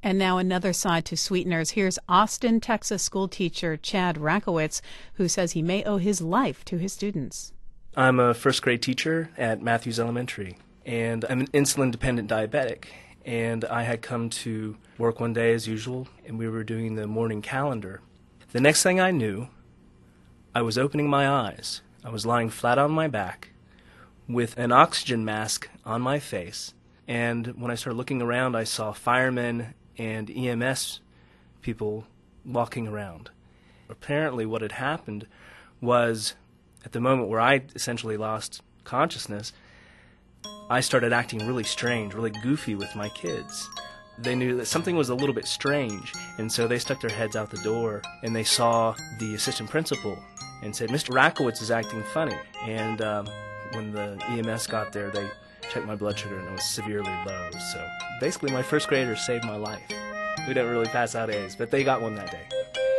And now another side to sweeteners. Here's Austin, Texas school teacher Chad Rakowitz, who says he may owe his life to his students. I'm a first grade teacher at Matthews Elementary, and I'm an insulin-dependent diabetic. And I had come to work one day as usual, and we were doing the morning calendar. The next thing I knew, I was opening my eyes. I was lying flat on my back with an oxygen mask on my face. And when I started looking around, I saw firemen and EMS people walking around. Apparently what had happened was, at the moment where I essentially lost consciousness, I started acting really strange, really goofy with my kids. They knew that something was a little bit strange, and so they stuck their heads out the door, and they saw the assistant principal and said, "Mr. Rakowitz is acting funny." And when the EMS got there, they checked my blood sugar, and it was severely low. So basically my first graders saved my life. We didn't really pass out A's, but they got one that day.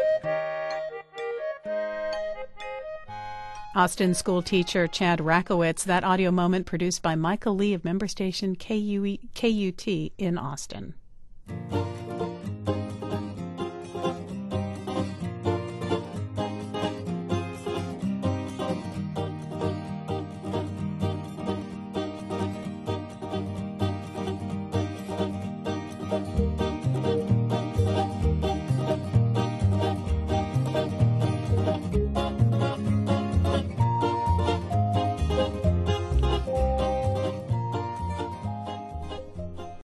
Austin school teacher Chad Rakowitz. That audio moment produced by Michael Lee of member station KUT in Austin.